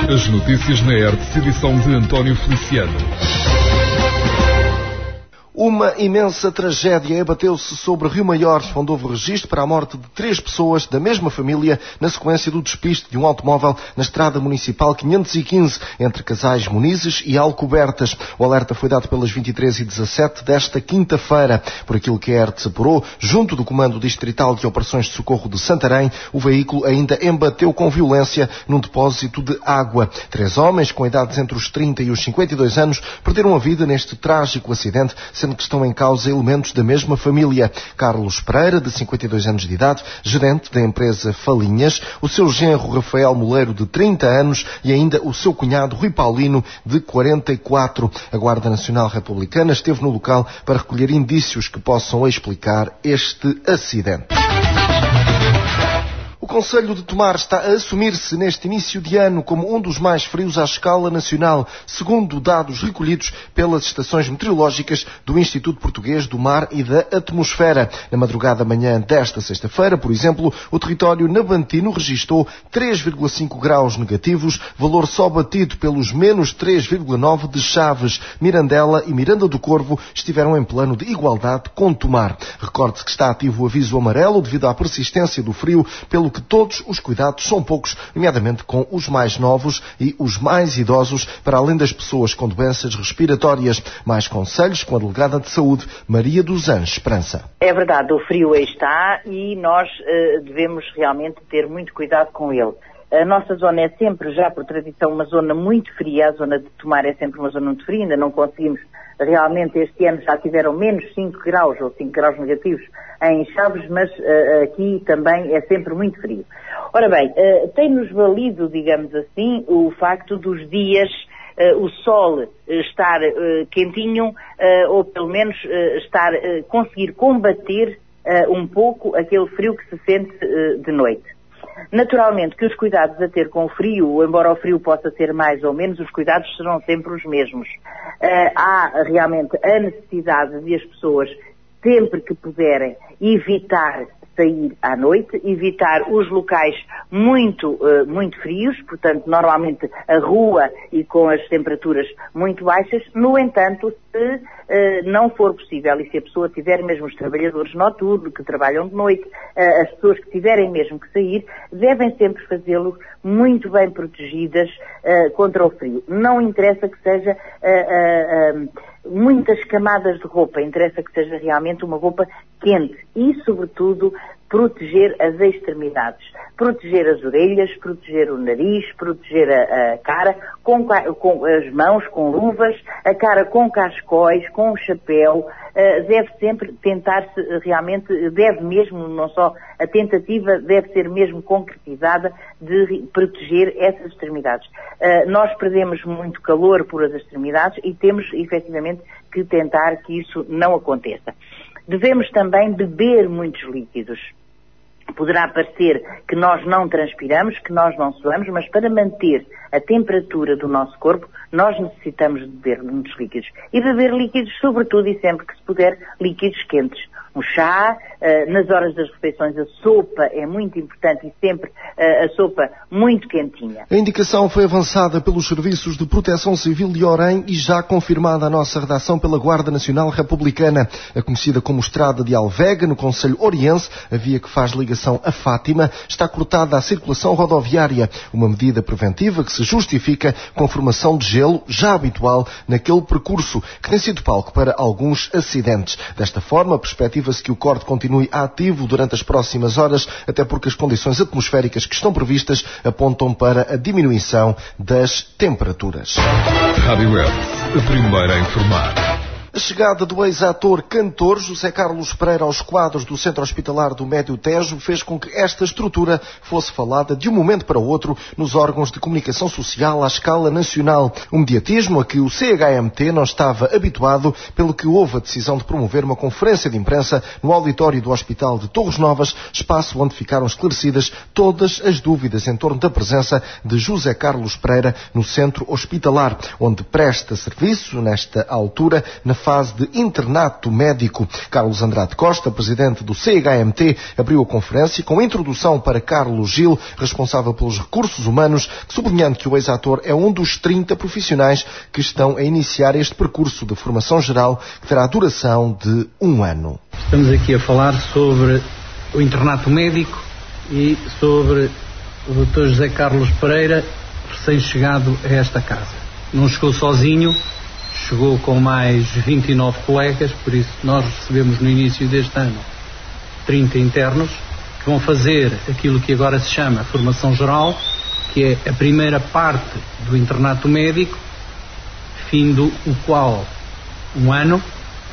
As notícias na ERTE, edição de António Feliciano. Uma imensa tragédia abateu-se sobre Rio Maior, onde houve registro para a morte de 3 pessoas da mesma família na sequência do despiste de um automóvel na estrada municipal 515, entre Casais Monizes e Alcobertas. O alerta foi dado pelas 23h17 desta quinta-feira. Por aquilo que a ERTE apurou, junto do Comando Distrital de Operações de Socorro de Santarém, o veículo ainda embateu com violência num depósito de água. 3 homens, com idades entre os 30 e os 52 anos, perderam a vida neste trágico acidente, sendo que estão em causa elementos da mesma família. Carlos Pereira, de 52 anos de idade, gerente da empresa Falinhas, o seu genro Rafael Moleiro, de 30 anos, e ainda o seu cunhado Rui Paulino, de 44. A Guarda Nacional Republicana esteve no local para recolher indícios que possam explicar este acidente. O Concelho de Tomar está a assumir-se neste início de ano como um dos mais frios à escala nacional, segundo dados recolhidos pelas estações meteorológicas do Instituto Português do Mar e da Atmosfera. Na madrugada manhã desta sexta-feira, por exemplo, o território nabantino registou 3,5 graus negativos, valor só batido pelos menos 3,9 de Chaves. Mirandela e Miranda do Corvo estiveram em plano de igualdade com Tomar. Recorde-se que está ativo o aviso amarelo devido à persistência do frio, pelo que todos os cuidados são poucos, nomeadamente com os mais novos e os mais idosos, para além das pessoas com doenças respiratórias. Mais conselhos com a delegada de saúde, Maria dos Anjos Esperança. É verdade, o frio aí está e nós devemos realmente ter muito cuidado com ele. A nossa zona é sempre, já por tradição, uma zona muito fria. A zona de Tomar é sempre uma zona muito fria, ainda não conseguimos. Realmente este ano já tiveram menos 5 graus ou 5 graus negativos em Chaves, mas aqui também é sempre muito frio. Ora bem, tem-nos valido, digamos assim, o facto dos dias, o sol estar quentinho, ou pelo menos conseguir combater um pouco aquele frio que se sente de noite. Naturalmente que os cuidados a ter com o frio, embora o frio possa ser mais ou menos, os cuidados serão sempre os mesmos. Há realmente a necessidade de as pessoas, sempre que puderem, evitar sair à noite, evitar os locais muito frios, portanto, normalmente a rua e com as temperaturas muito baixas. No entanto, se não for possível e se a pessoa tiver mesmo os trabalhadores noturnos que trabalham de noite, as pessoas que tiverem mesmo que sair, devem sempre fazê-lo muito bem protegidas contra o frio. Não interessa que seja muitas camadas de roupa, interessa que seja realmente uma roupa quente e, sobretudo, proteger as extremidades, proteger as orelhas, proteger o nariz, proteger a cara, com as mãos com luvas, a cara com cascóis, com o chapéu. Deve sempre tentar-se realmente, deve mesmo, não só a tentativa, deve ser mesmo concretizada de proteger essas extremidades. Nós perdemos muito calor por as extremidades e temos efetivamente que tentar que isso não aconteça. Devemos também beber muitos líquidos. Poderá parecer que nós não transpiramos, que nós não suamos, mas para manter a temperatura do nosso corpo, nós necessitamos de beber muitos líquidos. E beber líquidos, sobretudo e sempre que se puder, líquidos quentes. Um chá, nas horas das refeições a sopa é muito importante e sempre a sopa muito quentinha. A indicação foi avançada pelos Serviços de Proteção Civil de Orem e já confirmada à nossa redação pela Guarda Nacional Republicana. A conhecida como Estrada de Alvega, no concelho oriense, a via que faz ligação a Fátima, está cortada à circulação rodoviária, uma medida preventiva que se justifica com a formação de gelo já habitual naquele percurso, que tem sido palco para alguns acidentes. Desta forma, a perspectiva se que o corte continue ativo durante as próximas horas, até porque as condições atmosféricas que estão previstas apontam para a diminuição das temperaturas. Rádio ERTE, a primeira a informar. A chegada do ex-ator-cantor José Carlos Pereira aos quadros do Centro Hospitalar do Médio Tejo fez com que esta estrutura fosse falada de um momento para o outro nos órgãos de comunicação social à escala nacional. Um mediatismo a que o CHMT não estava habituado, pelo que houve a decisão de promover uma conferência de imprensa no auditório do Hospital de Torres Novas, espaço onde ficaram esclarecidas todas as dúvidas em torno da presença de José Carlos Pereira no Centro Hospitalar, onde presta serviço, nesta altura, na fase de internato médico. Carlos Andrade Costa, presidente do CHMT, abriu a conferência com a introdução para Carlos Gil, responsável pelos recursos humanos, sublinhando que o ex-ator é um dos 30 profissionais que estão a iniciar este percurso de formação geral que terá duração de 1 ano. Estamos aqui a falar sobre o internato médico e sobre o Dr. José Carlos Pereira, recém-chegado a esta casa. Não chegou sozinho, chegou com mais 29 colegas, por isso nós recebemos no início deste ano 30 internos que vão fazer aquilo que agora se chama formação geral, que é a primeira parte do internato médico, findo o qual 1 ano,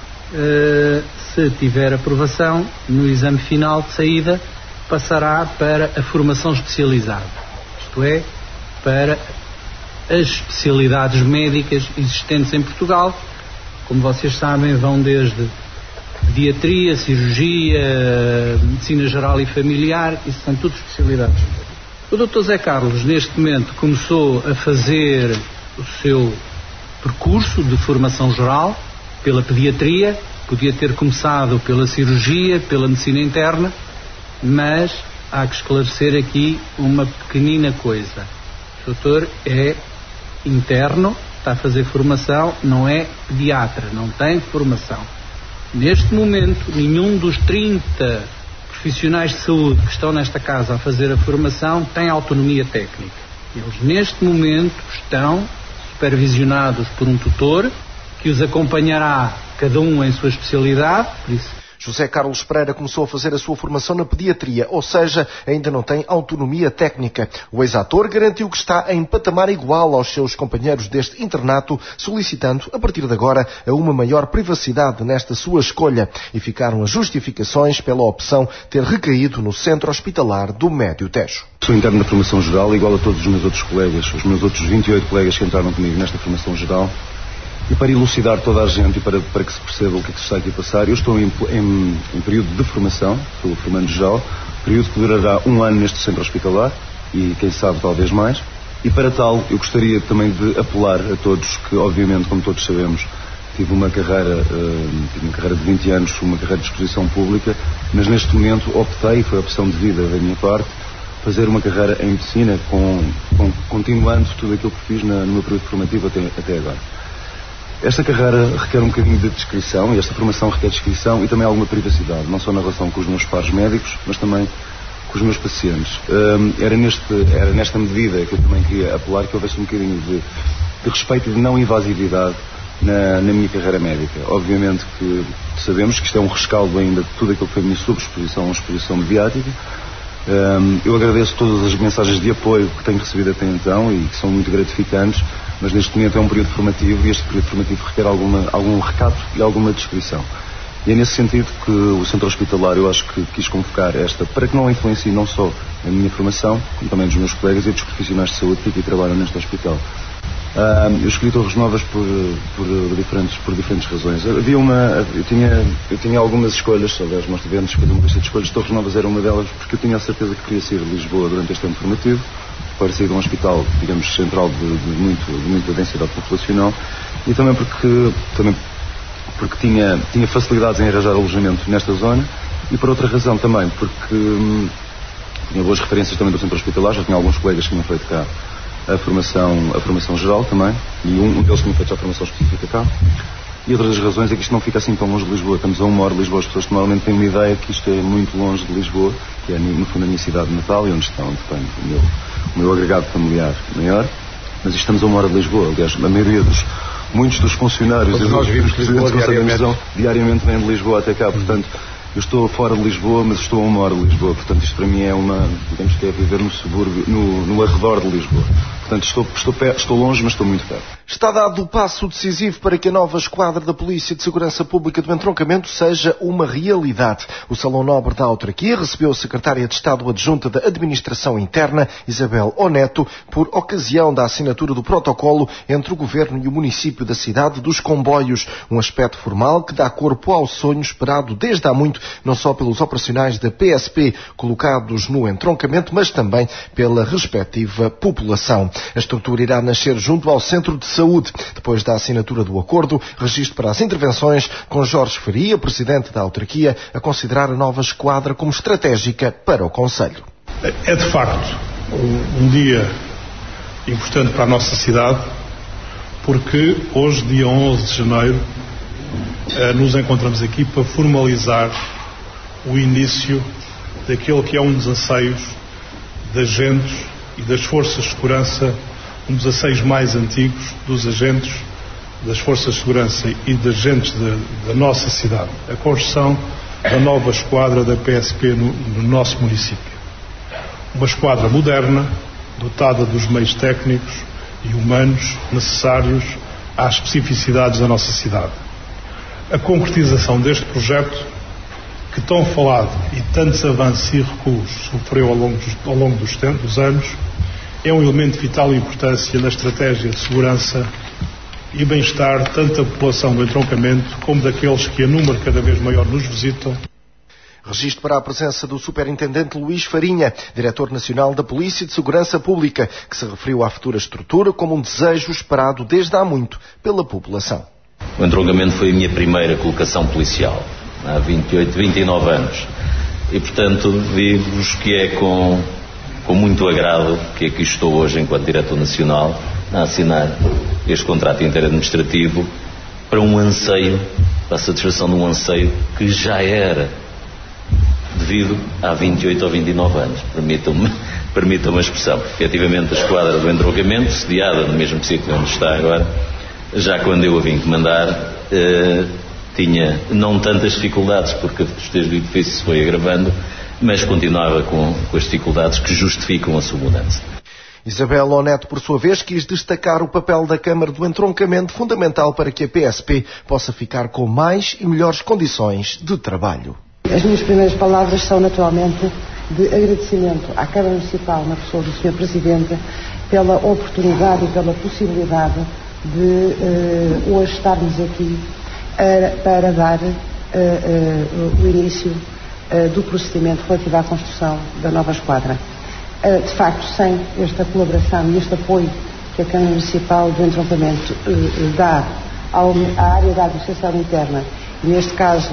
se tiver aprovação, no exame final de saída, passará para a formação especializada, isto é, para as especialidades médicas existentes em Portugal. Como vocês sabem, vão desde pediatria, cirurgia, medicina geral e familiar, isso são tudo especialidades. O Dr. Zé Carlos, neste momento, começou a fazer o seu percurso de formação geral pela pediatria, podia ter começado pela cirurgia, pela medicina interna, mas há que esclarecer aqui uma pequenina coisa. O doutor é interno, está a fazer formação, não é pediatra, não tem formação. Neste momento, nenhum dos 30 profissionais de saúde que estão nesta casa a fazer a formação tem autonomia técnica. Eles, neste momento, estão supervisionados por um tutor que os acompanhará, cada um em sua especialidade, por isso. José Carlos Pereira começou a fazer a sua formação na pediatria, ou seja, ainda não tem autonomia técnica. O ex-ator garantiu que está em patamar igual aos seus companheiros deste internato, solicitando, a partir de agora, uma maior privacidade nesta sua escolha. E ficaram as justificações pela opção ter recaído no centro hospitalar do Médio Tejo. Sou interno da formação geral, igual a todos os meus outros colegas, os meus outros 28 colegas que entraram comigo nesta formação geral. E para elucidar toda a gente e para que se perceba o que é que se está aqui a passar, eu estou em período de formação, sou formando geral, período que durará 1 ano neste centro hospitalar e quem sabe talvez mais. E para tal eu gostaria também de apelar a todos que, obviamente, como todos sabemos, tive uma carreira de 20 anos, uma carreira de exposição pública, mas neste momento optei, foi a opção de vida da minha parte, fazer uma carreira em medicina, continuando tudo aquilo que fiz no meu período formativo até agora. Esta carreira requer um bocadinho de descrição e esta formação requer descrição e também alguma privacidade, não só na relação com os meus pares médicos, mas também com os meus pacientes. Era nesta medida que eu também queria apelar que houvesse um bocadinho de respeito e de não invasividade na minha carreira médica. Obviamente que sabemos que isto é um rescaldo ainda de tudo aquilo que foi a minha exposição mediática. Eu agradeço todas as mensagens de apoio que tenho recebido até então e que são muito gratificantes, mas neste momento é um período formativo e este período formativo requer algum recato e alguma descrição. E é nesse sentido que o centro hospitalar, eu acho que quis convocar esta, para que não influencie não só a minha formação, como também dos meus colegas e dos profissionais de saúde que aqui trabalham neste hospital. Eu escolhi Torres Novas por diferentes razões. Eu tinha algumas escolhas, aliás, nós tivemos uma lista de escolhas. Torres Novas era uma delas, porque eu tinha a certeza que queria sair de Lisboa durante este ano formativo, para sair de um hospital, digamos, central de muita densidade populacional, e também porque tinha facilidades em arranjar alojamento nesta zona, e por outra razão também, porque tinha boas referências também do centro hospitalar, já tinha alguns colegas que tinham feito cá a formação geral também, e um deles tinha feito já a formação específica cá. E outra das razões é que isto não fica assim tão longe de Lisboa. Estamos a 1 hora de Lisboa. As pessoas normalmente têm uma ideia que isto é muito longe de Lisboa, que é no fundo a minha cidade natal e onde tenho o meu agregado familiar maior. Mas estamos a 1 hora de Lisboa. Aliás, a maioria muitos dos funcionários e dos presidentes diariamente vêm de Lisboa até cá. Portanto, eu estou fora de Lisboa, mas estou a 1 hora de Lisboa. Portanto, isto para mim é digamos que é viver no subúrbio, no arredor de Lisboa. Portanto, estou longe, mas estou muito perto. Está dado o passo decisivo para que a nova esquadra da Polícia de Segurança Pública do Entroncamento seja uma realidade. O Salão Nobre da Autarquia recebeu a Secretária de Estado Adjunta da Administração Interna, Isabel Oneto, por ocasião da assinatura do protocolo entre o Governo e o município da cidade dos comboios. Um aspecto formal que dá corpo ao sonho esperado desde há muito, não só pelos operacionais da PSP colocados no entroncamento, mas também pela respectiva população. A estrutura irá nascer junto ao Centro de Saúde. Depois da assinatura do acordo, registro para as intervenções, com Jorge Faria, presidente da autarquia, a considerar a nova esquadra como estratégica para o concelho. É de facto um dia importante para a nossa cidade, porque hoje, dia 11 de janeiro, nos encontramos aqui para formalizar o início daquele que é um dos anseios de agentes e das forças de segurança, um dos anseios mais antigos dos agentes das forças de segurança e de agentes da nossa cidade, a construção da nova esquadra da PSP no nosso município. Uma esquadra moderna, dotada dos meios técnicos e humanos necessários às especificidades da nossa cidade. A concretização deste projeto, que tão falado e tantos avanços e recuos sofreu ao longo dos anos, é um elemento de vital importância na estratégia de segurança e bem-estar tanto da população do entroncamento como daqueles que a número cada vez maior nos visitam. Registro para a presença do Superintendente Luís Farinha, Diretor Nacional da Polícia de Segurança Pública, que se referiu à futura estrutura como um desejo esperado desde há muito pela população. O entroncamento foi a minha primeira colocação policial, há 29 anos. E, portanto, digo-vos que é com muito agrado que aqui estou hoje, enquanto Diretor Nacional, a assinar este contrato interadministrativo para um anseio, para a satisfação de um anseio que já era devido há 28 ou 29 anos, permitam-me a expressão. Efetivamente, a esquadra do entroncamento, sediada no mesmo sítio onde está agora, já quando eu a vim comandar, tinha não tantas dificuldades, porque a esteja do edifício se foi agravando, mas continuava com as dificuldades que justificam a sua mudança. Isabel Oneto, por sua vez, quis destacar o papel da Câmara do Entroncamento, fundamental para que a PSP possa ficar com mais e melhores condições de trabalho. As minhas primeiras palavras são, naturalmente, de agradecimento à Câmara Municipal, na pessoa do Sr. Presidente, pela oportunidade e pela possibilidade de hoje estarmos aqui para dar o início do procedimento relativo à construção da nova esquadra. De facto, sem esta colaboração e este apoio que a Câmara Municipal do Entroncamento dá à área da administração interna, e neste caso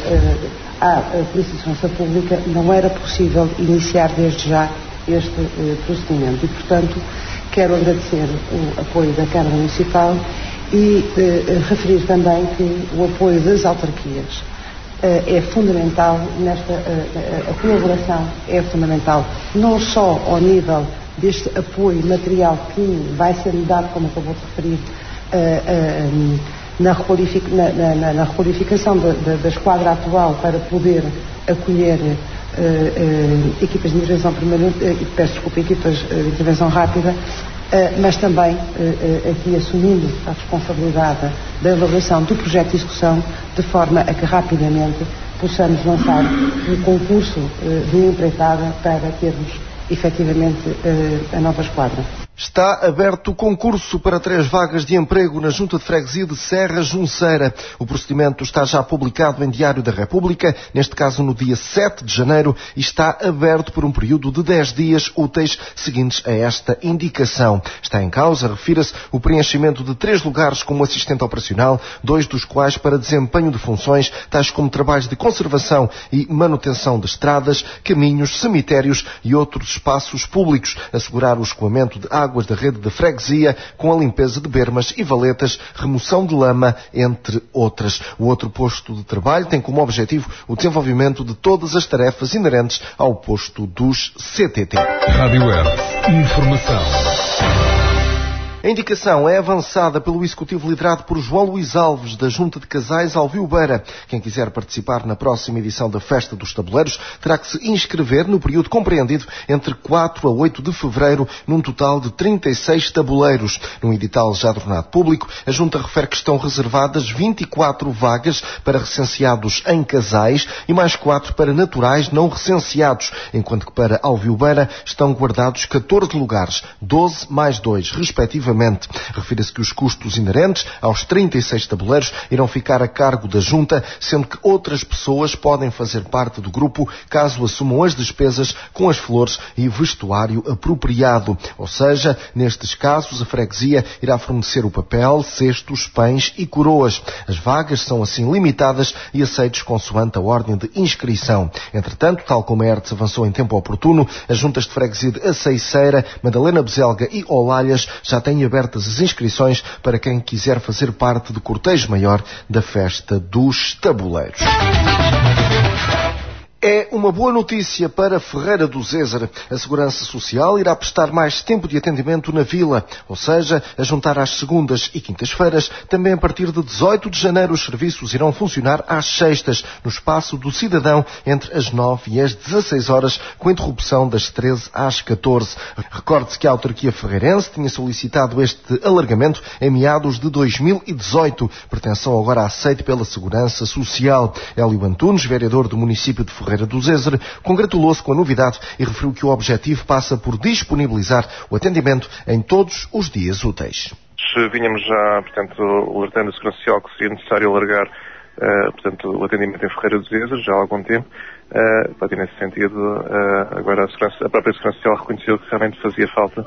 à Polícia de Segurança Pública, não era possível iniciar desde já este procedimento. E, portanto, quero agradecer o apoio da Câmara Municipal e referir também que o apoio das autarquias é fundamental a colaboração é fundamental, não só ao nível deste apoio material que vai ser dado, como acabou de referir, na requalificação da esquadra atual para poder acolher equipas de intervenção equipas de intervenção rápida, mas também aqui assumindo a responsabilidade da elaboração do projeto de execução, de forma a que rapidamente possamos lançar um concurso de empreitada para termos efetivamente a nova esquadra. Está aberto o concurso para 3 vagas de emprego na Junta de Freguesia de Serra Junceira. O procedimento está já publicado em Diário da República, neste caso no dia 7 de janeiro, e está aberto por um período de 10 dias úteis seguintes a esta indicação. Está em causa, refira-se, o preenchimento de 3 lugares como assistente operacional, 2 dos quais para desempenho de funções, tais como trabalhos de conservação e manutenção de estradas, caminhos, cemitérios e outros espaços públicos, assegurar o escoamento de águas da rede de freguesia, com a limpeza de bermas e valetas, remoção de lama, entre outras. O outro posto de trabalho tem como objetivo o desenvolvimento de todas as tarefas inerentes ao posto dos CTT. Rádio Earth. Informação. A indicação é avançada pelo Executivo liderado por João Luís Alves, da Junta de Casais Alvio-Beira. Quem quiser participar na próxima edição da Festa dos Tabuleiros terá que se inscrever no período compreendido entre 4 a 8 de fevereiro, num total de 36 tabuleiros. Num edital já tornado público, a Junta refere que estão reservadas 24 vagas para recenseados em casais e mais 4 para naturais não recenseados, enquanto que para Alvio-Beira estão guardados 14 lugares, 12 mais 2, respectivamente, exclusivamente. Refira-se que os custos inerentes aos 36 tabuleiros irão ficar a cargo da Junta, sendo que outras pessoas podem fazer parte do grupo caso assumam as despesas com as flores e vestuário apropriado. Ou seja, nestes casos, a freguesia irá fornecer o papel, cestos, pães e coroas. As vagas são assim limitadas e aceites consoante a ordem de inscrição. Entretanto, tal como a ERTS avançou em tempo oportuno, as juntas de freguesia de Aceiceira, Madalena Bezelga e Olalhas já têm abertas as inscrições para quem quiser fazer parte do cortejo maior da Festa dos Tabuleiros. É uma boa notícia para Ferreira do Zézer. A Segurança Social irá prestar mais tempo de atendimento na vila, ou seja, a juntar às segundas e quintas-feiras. Também a partir de 18 de janeiro os serviços irão funcionar às sextas, no espaço do cidadão, entre as 9 e as 16 horas, com interrupção das 13 às 14. Recorde-se que a autarquia ferreirense tinha solicitado este alargamento em meados de 2018. Pertenção agora aceite pela Segurança Social. Hélio Antunes, vereador do município de Ferreira do Zézer, congratulou-se com a novidade e referiu que o objetivo passa por disponibilizar o atendimento em todos os dias úteis. Vínhamos já, portanto, alertando a Segurança Social que seria necessário alargar, portanto, o atendimento em Ferreira do Zézer já há algum tempo. E nesse sentido, agora a própria Segurança Social reconheceu que realmente fazia falta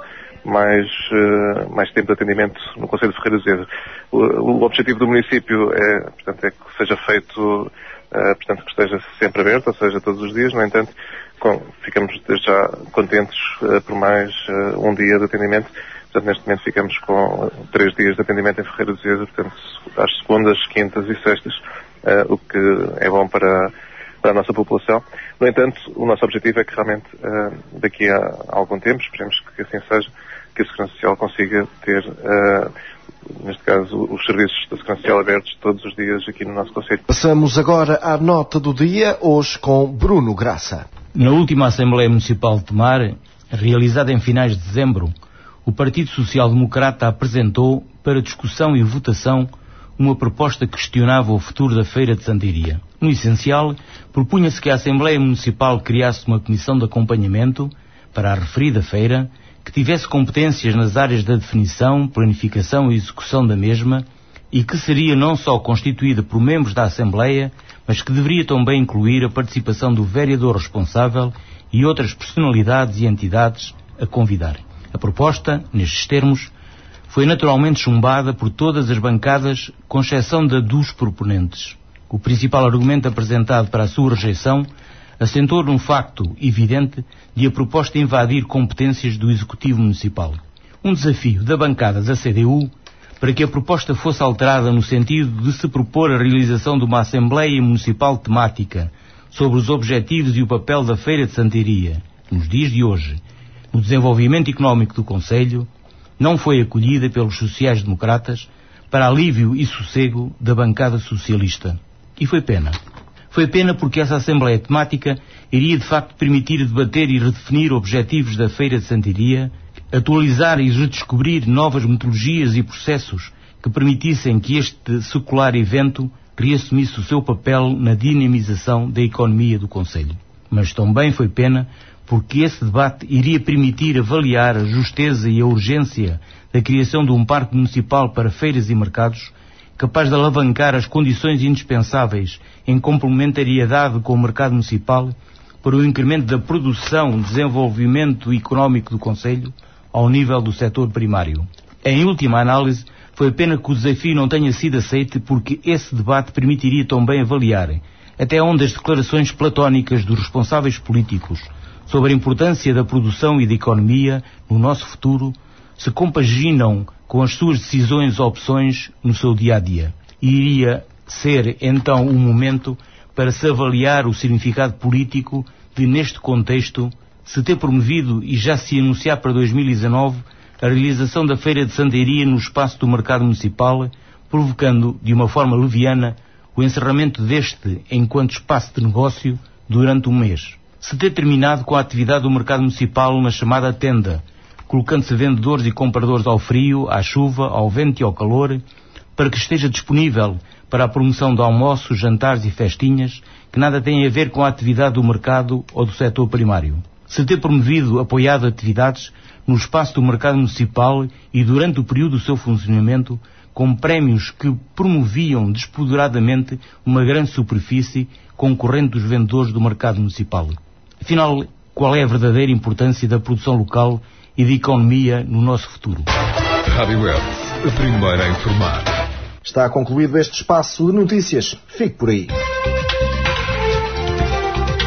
mais tempo de atendimento no Concelho de Ferreira do Zézer. O objetivo do município é que seja feito, portanto, que esteja sempre aberto, ou seja, todos os dias. No entanto, ficamos desde já contentes por mais um dia de atendimento. Portanto, neste momento ficamos com 3 dias de atendimento em Ferreira do Zézer, portanto, às segundas, quintas e sextas, o que é bom para a nossa população. No entanto, o nosso objetivo é que realmente, daqui a algum tempo, esperemos que assim seja, que a Segurança Social consiga ter, neste caso, os serviços da Segurança Social abertos todos os dias aqui no nosso concelho. Passamos agora à nota do dia, hoje com Bruno Graça. Na última Assembleia Municipal de Tomar, realizada em finais de dezembro, o Partido Social Democrata apresentou para discussão e votação uma proposta que questionava o futuro da Feira de Santiria. No essencial, propunha-se que a Assembleia Municipal criasse uma comissão de acompanhamento para a referida feira, que tivesse competências nas áreas da definição, planificação e execução da mesma, e que seria não só constituída por membros da Assembleia, mas que deveria também incluir a participação do vereador responsável e outras personalidades e entidades a convidarem. A proposta, nestes termos, foi naturalmente chumbada por todas as bancadas, com exceção da dos proponentes. O principal argumento apresentado para a sua rejeição assentou num facto evidente de a proposta invadir competências do Executivo Municipal. Um desafio da bancada da CDU para que a proposta fosse alterada no sentido de se propor a realização de uma Assembleia Municipal temática sobre os objetivos e o papel da Feira de Santiria, nos dias de hoje, no desenvolvimento económico do Concelho, não foi acolhida pelos sociais-democratas para alívio e sossego da bancada socialista. E foi pena. Foi pena porque essa Assembleia Temática iria de facto permitir debater e redefinir objetivos da Feira de Santiria, atualizar e redescobrir novas metodologias e processos que permitissem que este secular evento reassumisse o seu papel na dinamização da economia do Concelho. Mas também foi pena porque esse debate iria permitir avaliar a justeza e a urgência da criação de um parque municipal para feiras e mercados, capaz de alavancar as condições indispensáveis em complementariedade com o mercado municipal para o incremento da produção e desenvolvimento económico do Concelho ao nível do setor primário. Em última análise, foi pena que o desafio não tenha sido aceito porque esse debate permitiria também avaliar até onde as declarações platónicas dos responsáveis políticos sobre a importância da produção e da economia no nosso futuro se compaginam com as suas decisões ou opções no seu dia-a-dia. E iria ser, então, um momento para se avaliar o significado político de, neste contexto, se ter promovido e já se anunciar para 2019 a realização da Feira de Santiria no espaço do mercado municipal, provocando, de uma forma leviana, o encerramento deste enquanto espaço de negócio durante um mês. Se ter terminado com a atividade do mercado municipal na chamada tenda, colocando-se vendedores e compradores ao frio, à chuva, ao vento e ao calor, para que esteja disponível para a promoção de almoços, jantares e festinhas que nada têm a ver com a atividade do mercado ou do setor primário. se ter promovido, apoiado atividades no espaço do mercado municipal e durante o período do seu funcionamento, com prémios que promoviam despoderadamente uma grande superfície concorrente dos vendedores do mercado municipal. Afinal, qual é a verdadeira importância da produção local e da economia no nosso futuro? Rádio Web, a primeira a informar. Está concluído este espaço de notícias. Fique por aí.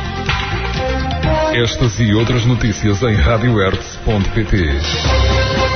Estas e outras notícias em radiohertz.pt.